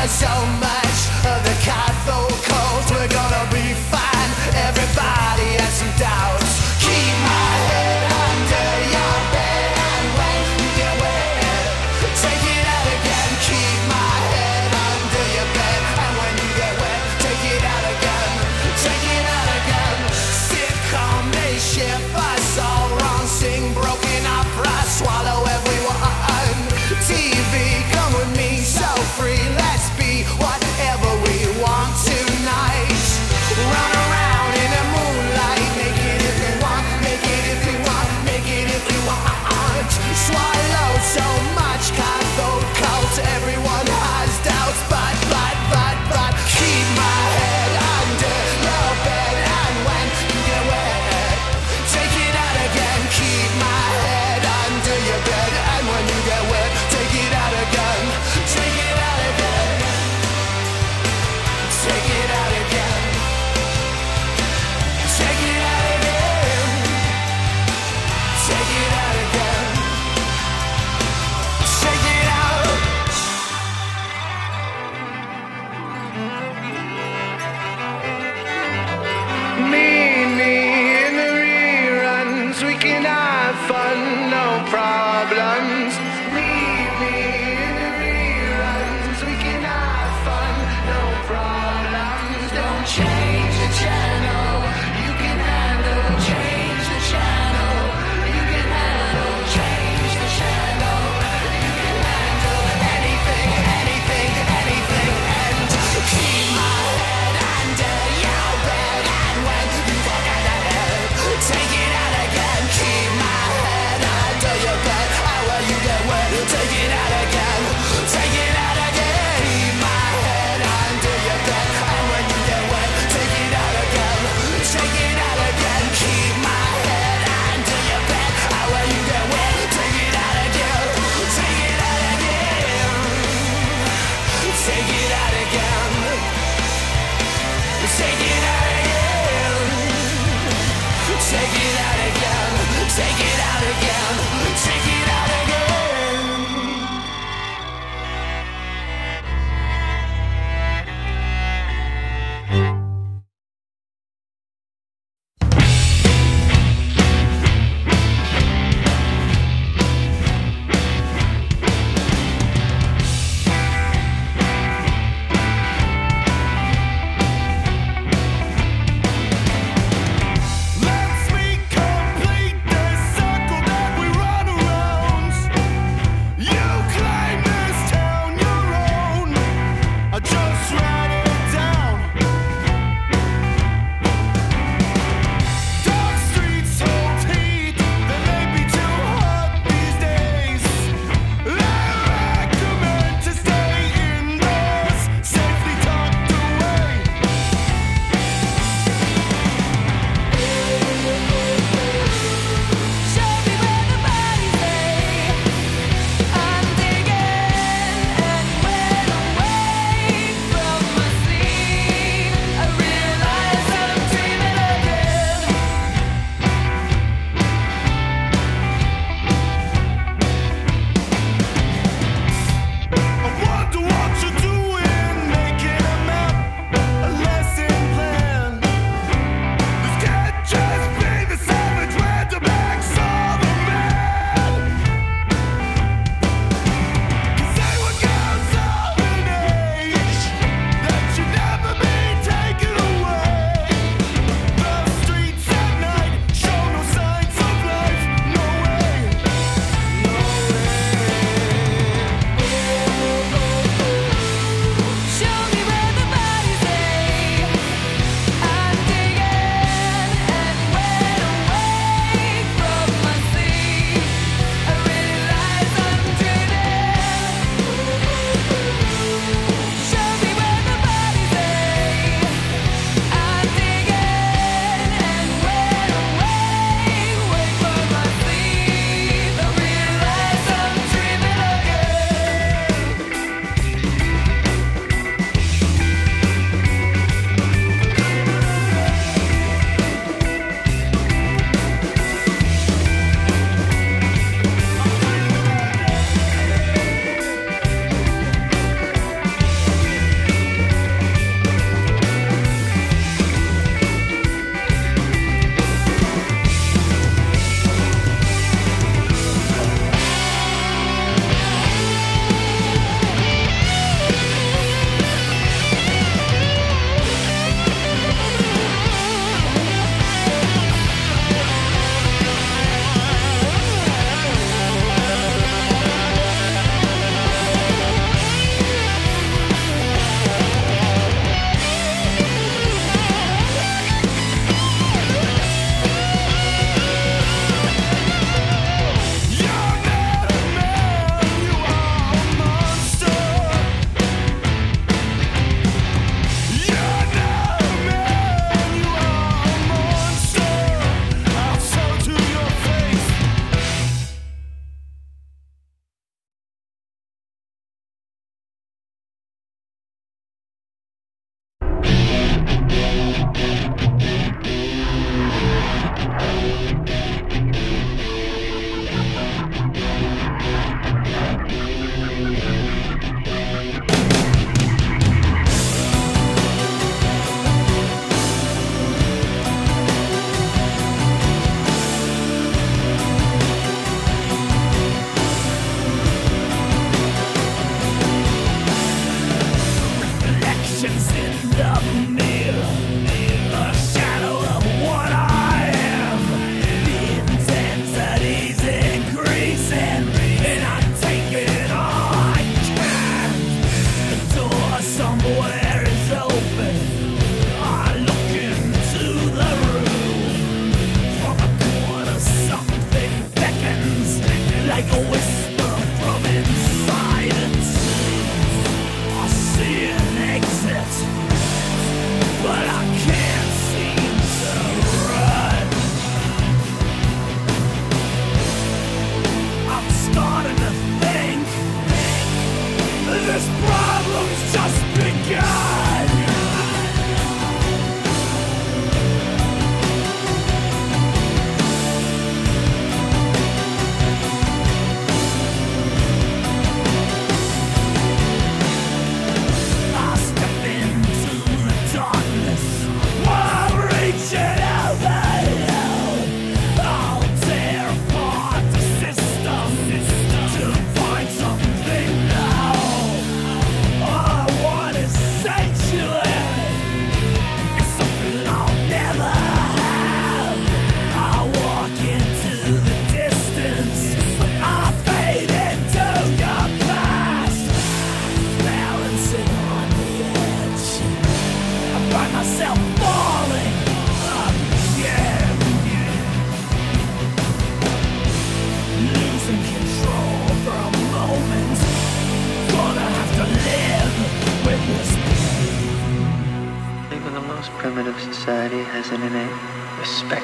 so much of the cathode cold. We're gonna be fine. Everybody has some doubts. Keep my head under your bed, and when you get wet, take it out again. Keep my head under your bed, and when you get wet, take it out again. Take it out again. Sitcom, they ship us all wrong. Sing broken opera, swallow everyone. TV, come with me, so free. Let's be whatever we want tonight. Run around in the moonlight. Make it if you want. Make it if you want. Make it if you want. Swallow so much cathode cold. Everyone has doubts, but keep my head under your bed, and when you get wet, take it out again. Keep my head under your bed, and when you get wet, take it out again. Take it out again. Take it out again. Take it out again. Take it out again. Take it out. Meet me in the reruns. We can have fun, no problems. Meet me in the reruns. We can have fun, no problems. Don't change the channel. You can handle. Change the channel. You can handle. Change the channel. You can handle anything, anything, anything. And keep my head under your bed, and when you forget it, take it out again. Keep my head under your bed, and when you get wet, take it out again. Take it out again. Keep my head under your bed, and when you get wet, take it out again. Take it out again. Keep my head under your bed, and when you get wet, take it out again. Take it out again. Take it out again. Take it out again. Take it out again. Take it out again. Take it out again. Let's complete the circle that we run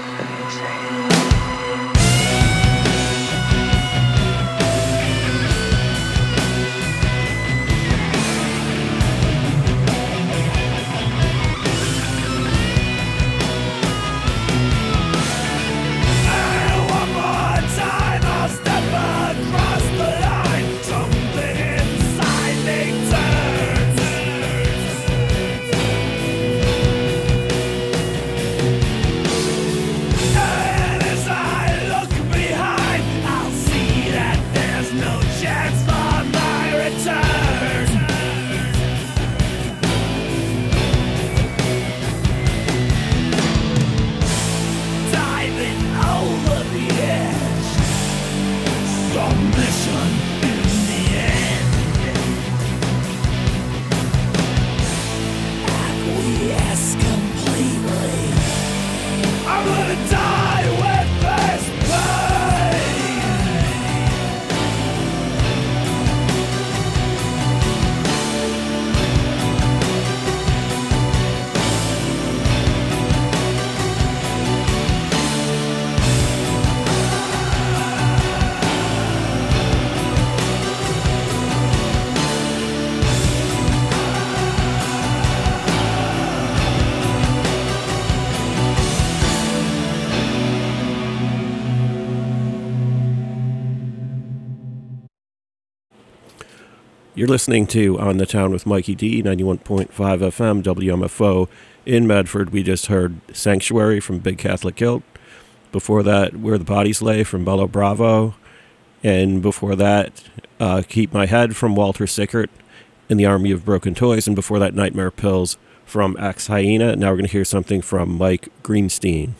You're listening to On the Town with Mikey D, 91.5 FM, WMFO in Medford. We just heard Sanctuary from Big Catholic Guilt. Before that, Where the Bodies Lay from Bello Bravo. And before that, Keep My Head from Walter Sickert in the Army of Broken Toys. And before that, Nightmare Pills from Axe Hyena. Now we're going to hear something from Mike Greenstein.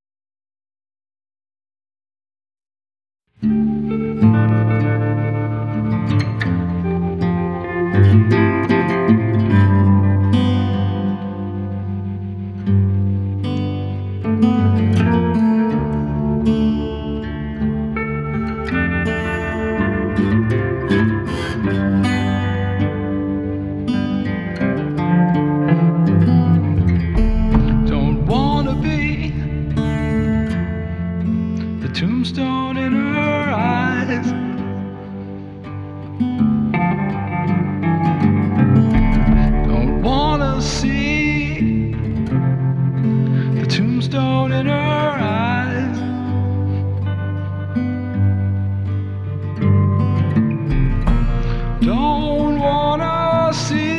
Don't wanna be the tombstone in her eyes. Don't wanna see the tombstone in her eyes. Don't wanna see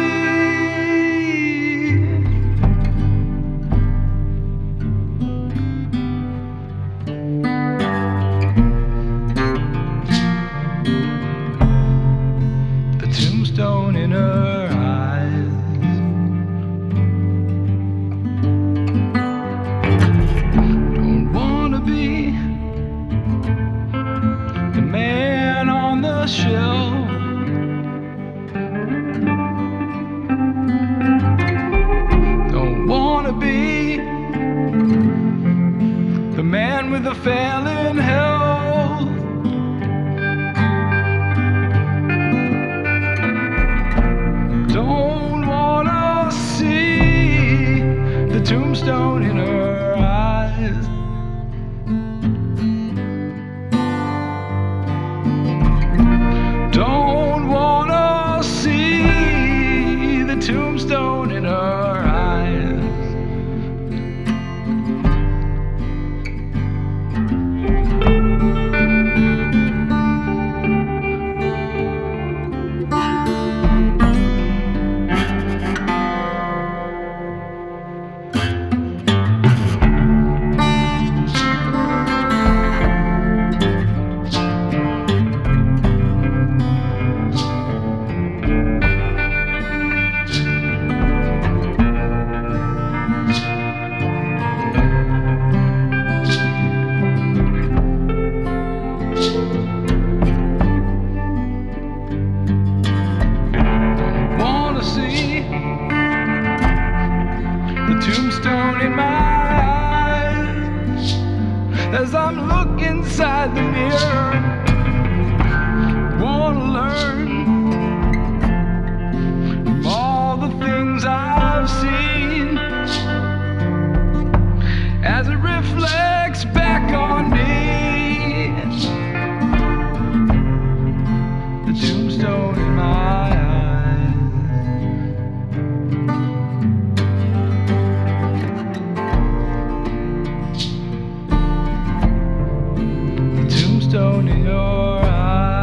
the tombstone in her eyes. Don't wanna be the man on the shelf. Don't wanna be the man with the failing health. Don't wanna see the tombstone in her eyes. Don't wanna see the tombstone in her eyes. Don't wanna see the tombstone in my eyes as I'm looking inside the mirror. Wanna learn from all the things I've seen as it reflects back on me. The tombstone in my eyes. The tombstone in your eyes.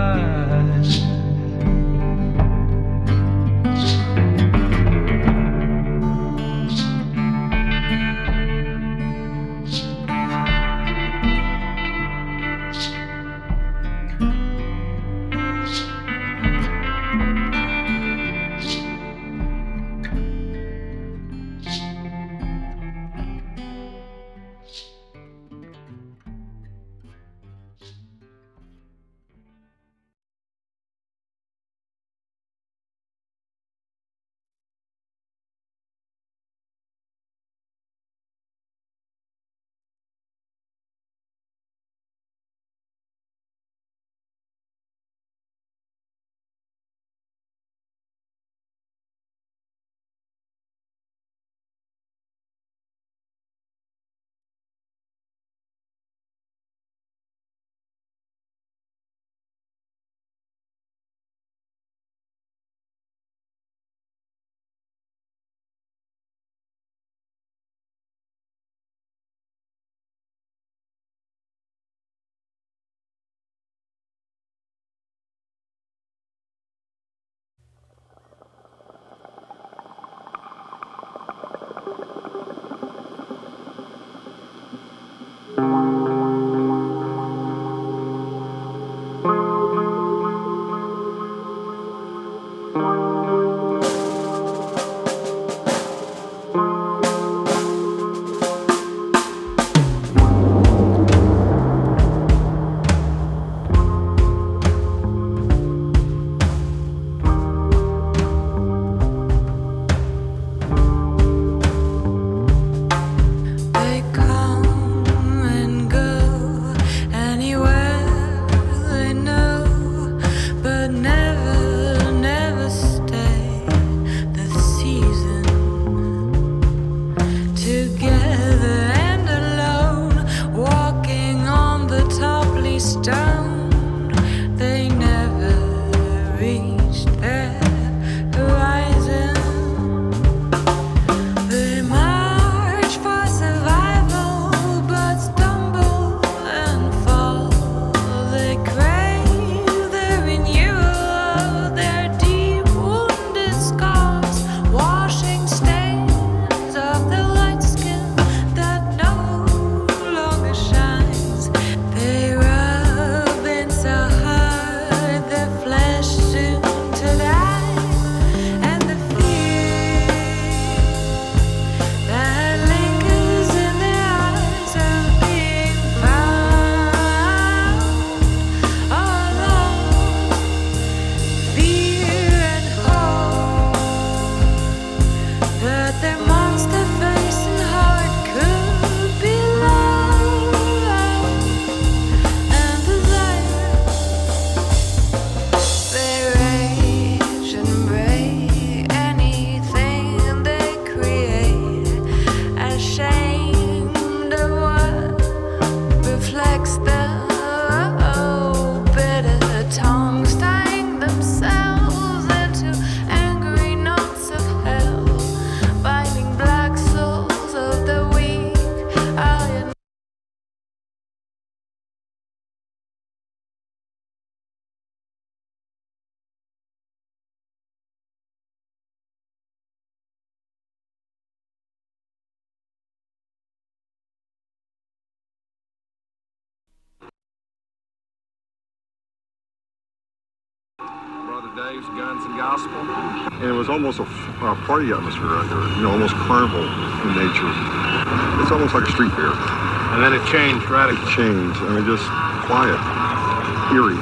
Dave's Guns and Gospel. And it was almost a party atmosphere right there, you know, almost carnival in nature. It's almost like a street fair. And then it changed radically. It changed, I mean, just quiet, eerie.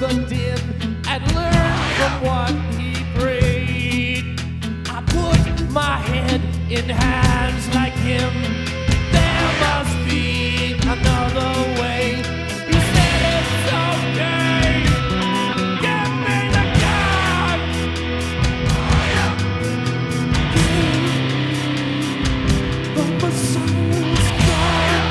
the din and learn from what he prayed. I put my head in hands like him. There must be another way. He said it's okay. Give me the gun. But my soul's gone.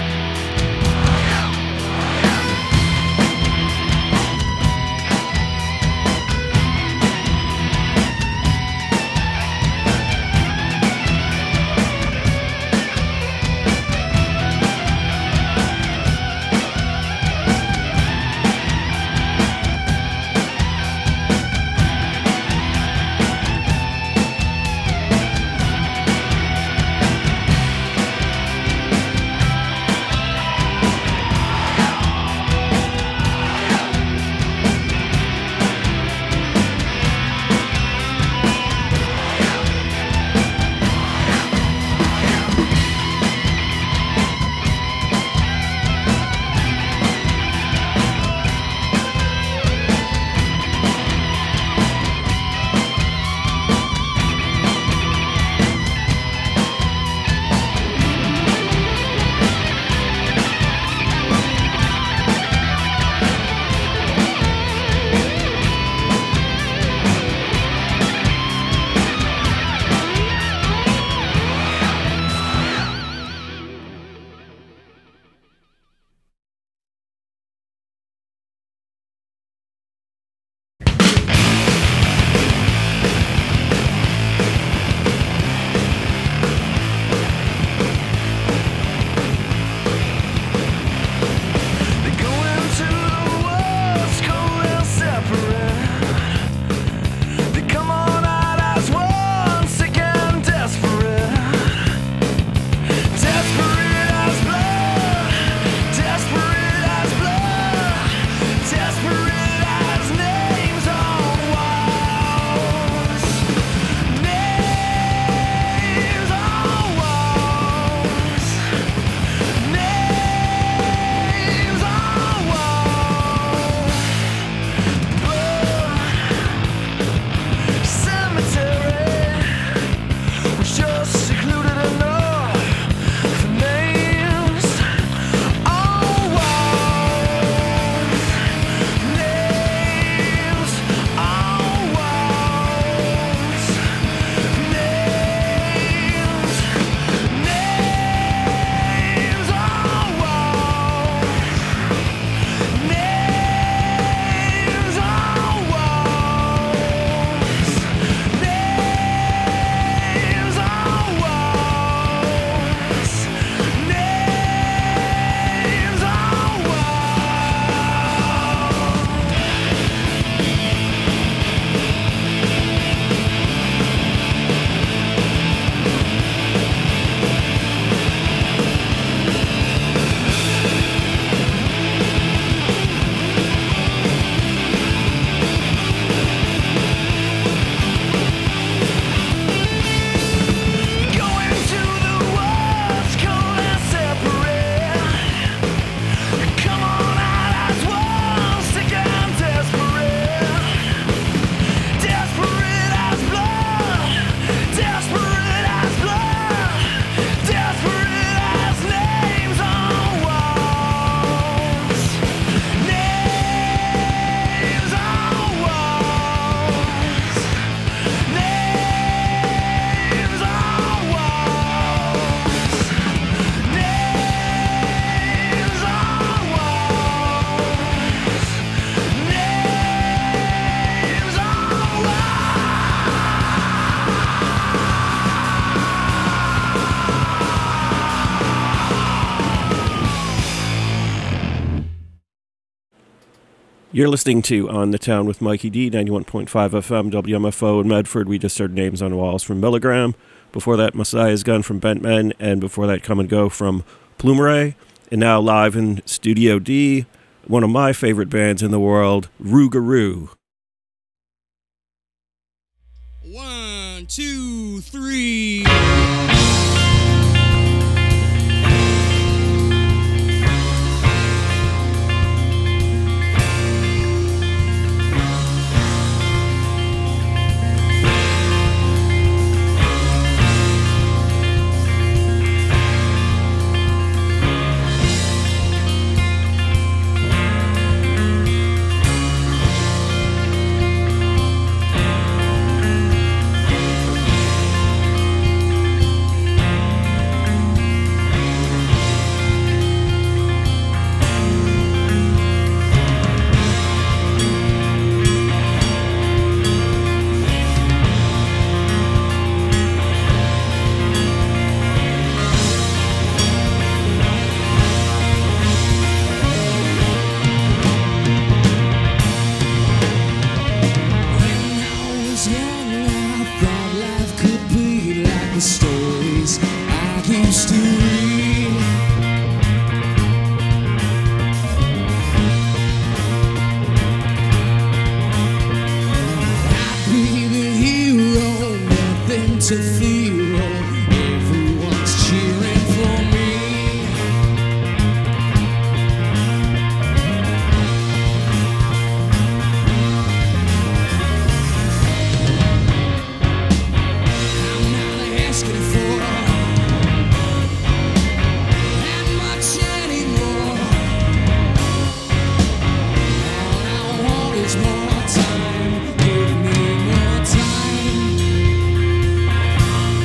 You're listening to On the Town with Mikey D, 91.5 FM, WMFO in Medford. We just heard Names on Walls from Milligram. Before that, Messiah's Gun from Bent Men. And before that, Come and Go from Plumeray. And now live in Studio D, one of my favorite bands in the world, Rougarou. 1, 2, 3. sympathy roll. Everyone's cheering for me. I'm not asking for that much anymore. All I want is more time. Give me more time.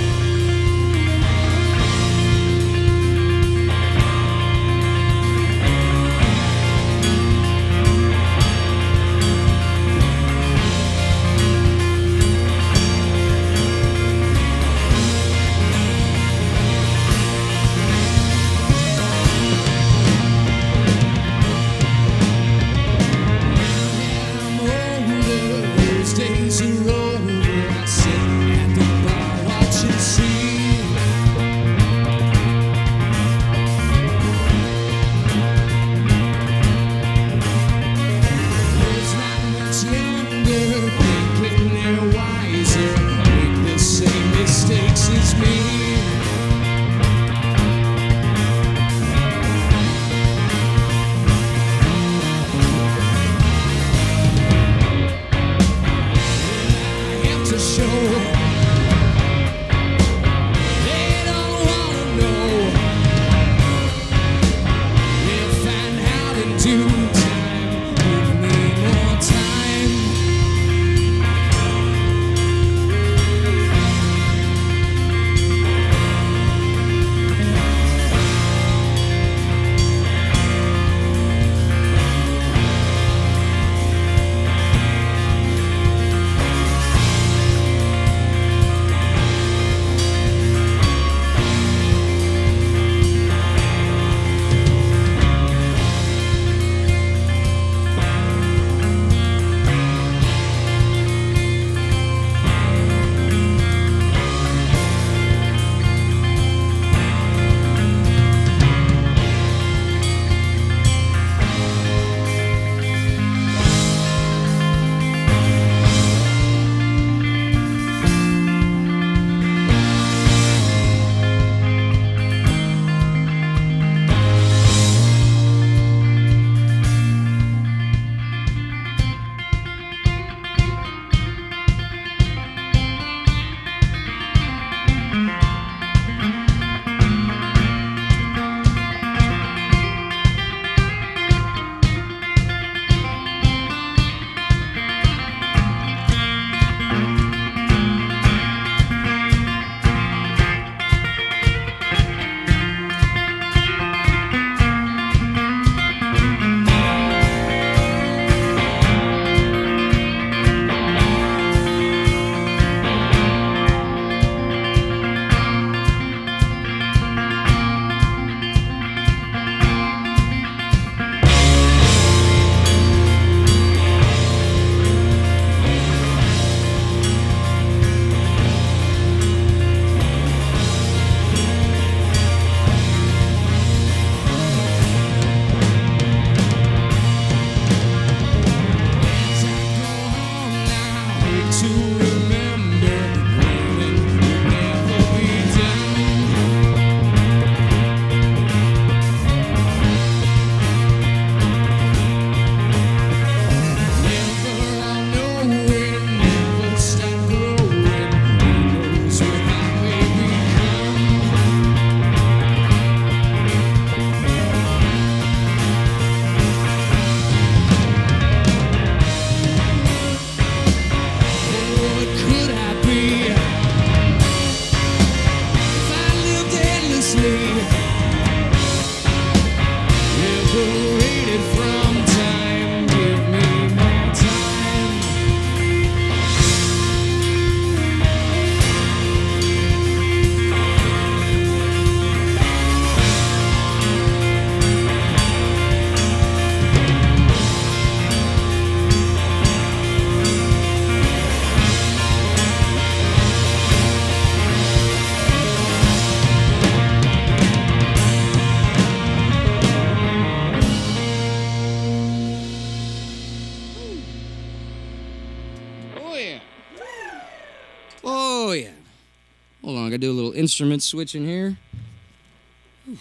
Hold on, I gotta do a little instrument switching here. Whew.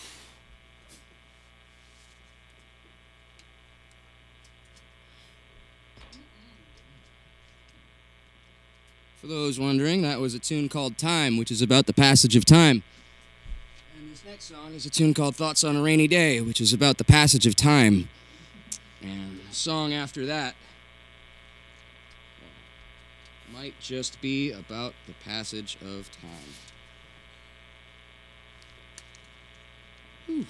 For those wondering, that was a tune called Time, which is about the passage of time. And this next song is a tune called Thoughts on a Rainy Day, which is about the passage of time. And the song after that might just be about the passage of time. Whew.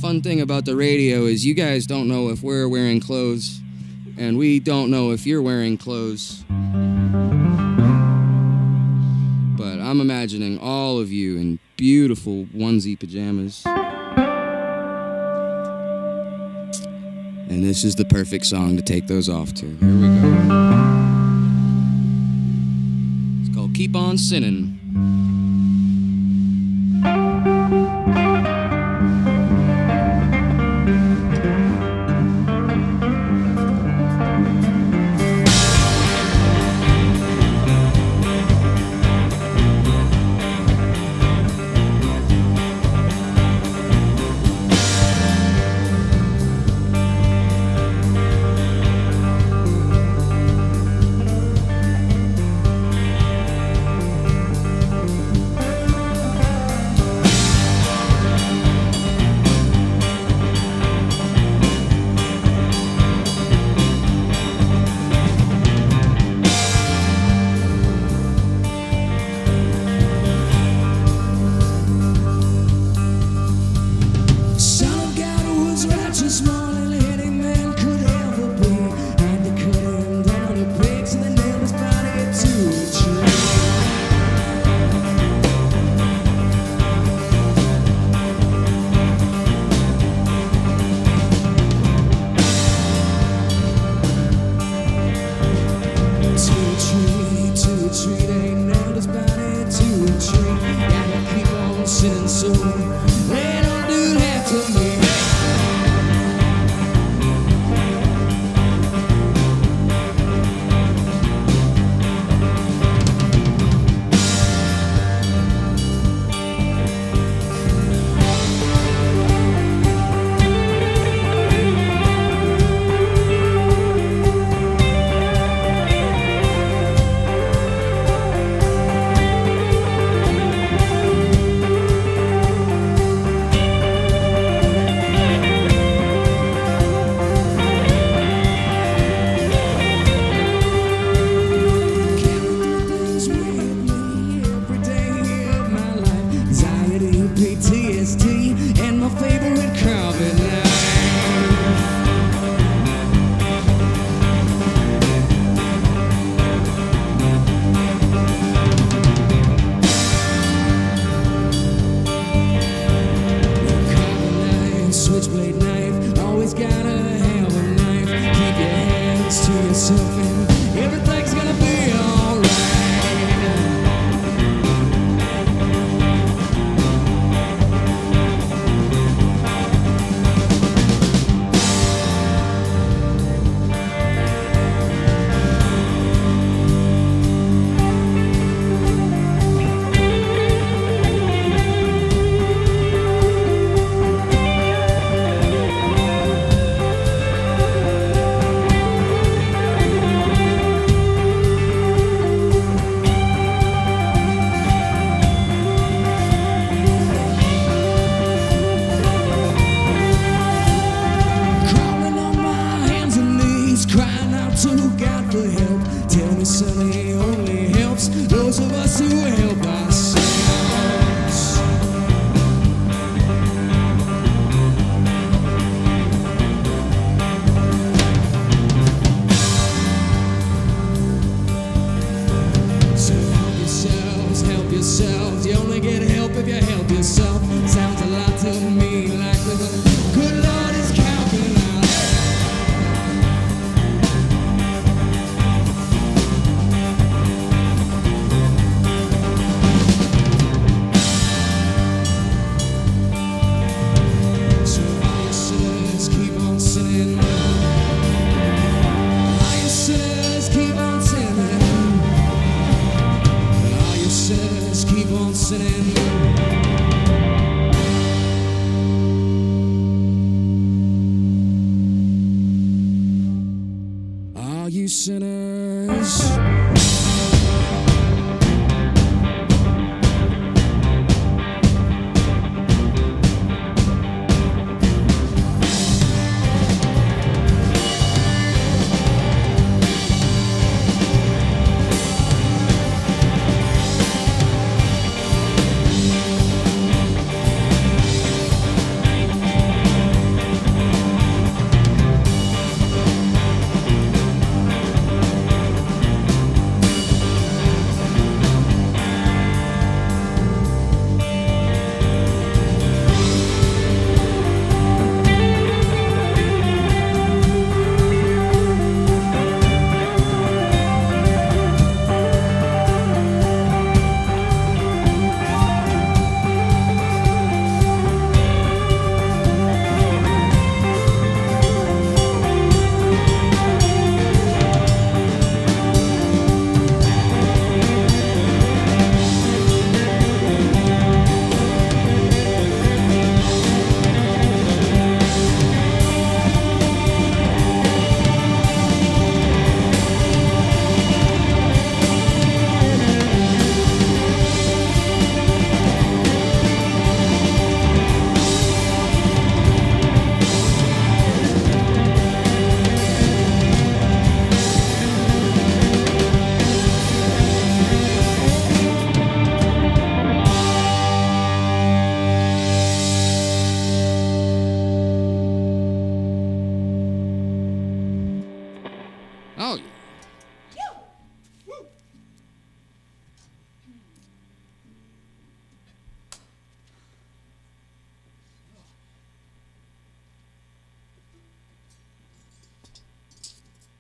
fun thing about the radio is you guys don't know if we're wearing clothes, and we don't know if you're wearing clothes. But I'm imagining all of you in beautiful onesie pajamas. And this is the perfect song to take those off to. Here we go. It's called Keep On Sinning.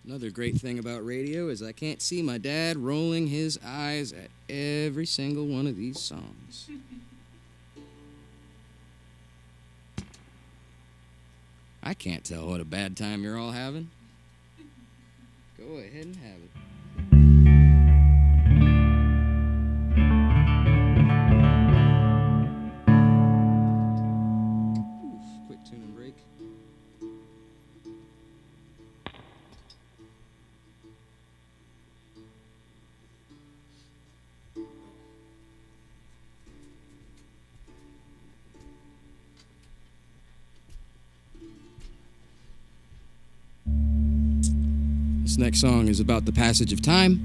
Another great thing about radio is I can't see my dad rolling his eyes at every single one of these songs. I can't tell what a bad time you're all having. Go ahead and have it. Oof, quick tune and break. This next song is about the passage of time.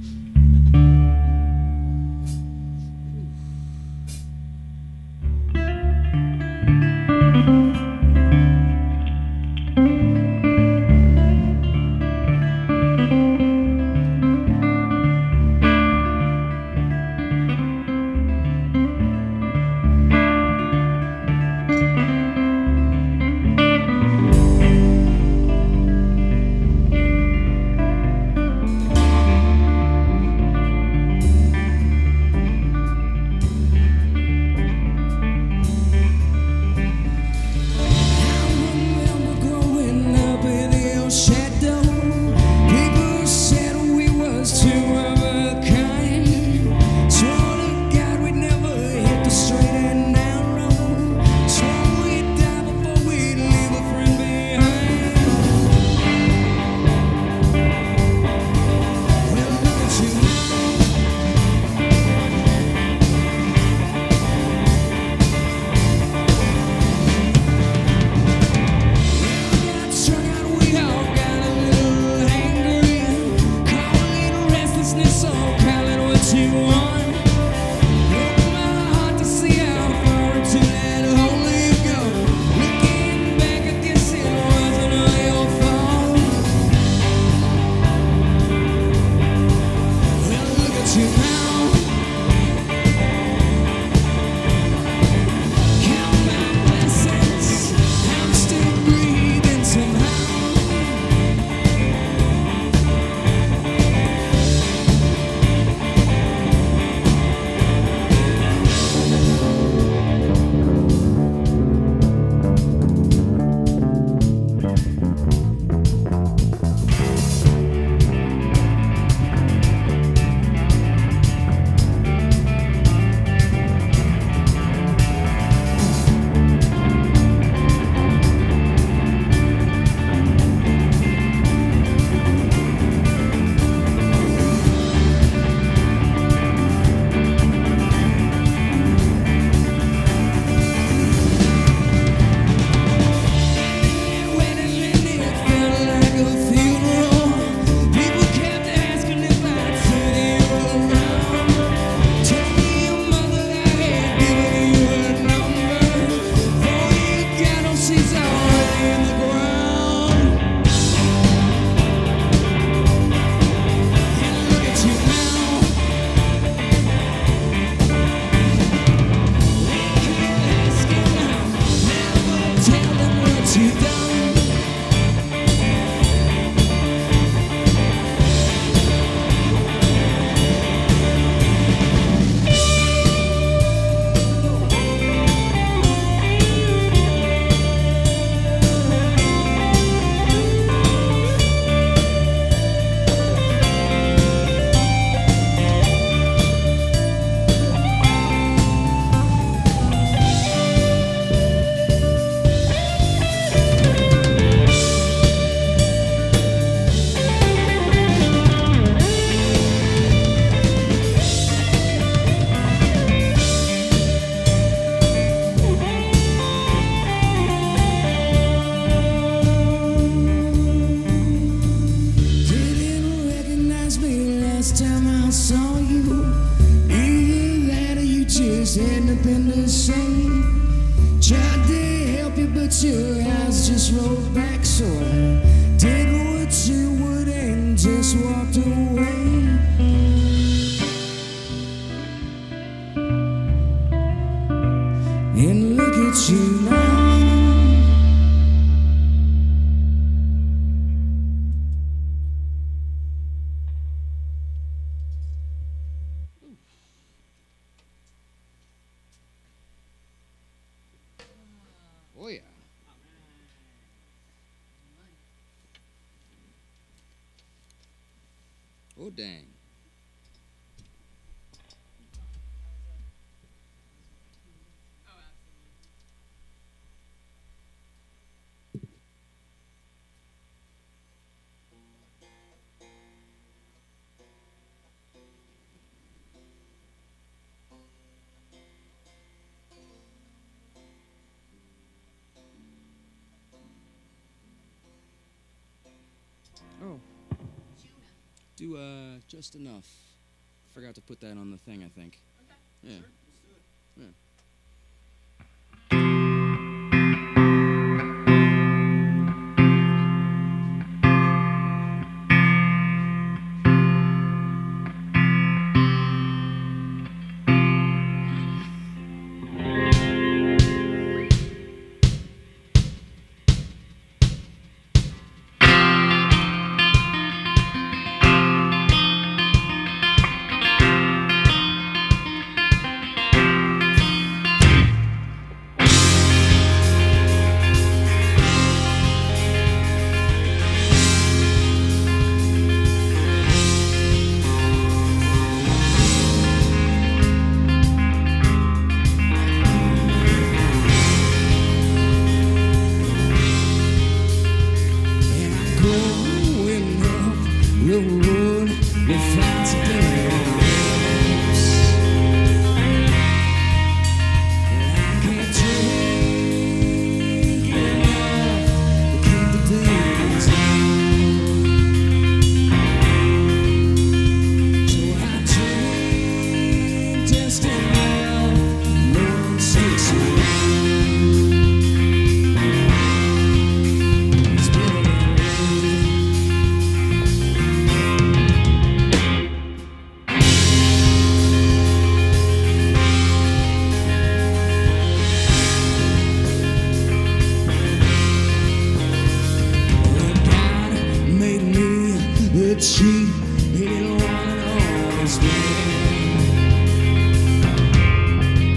Your eyes just rolled back, so I did what you would and just walked away. And look at you now. Oh, dang. Oh. Do just enough. Forgot to put that on the thing, I think. Okay. Yeah. Yeah.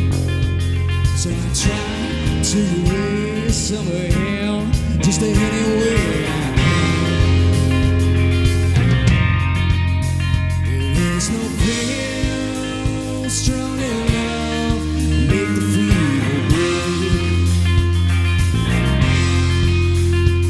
To raise some hell, just anyway.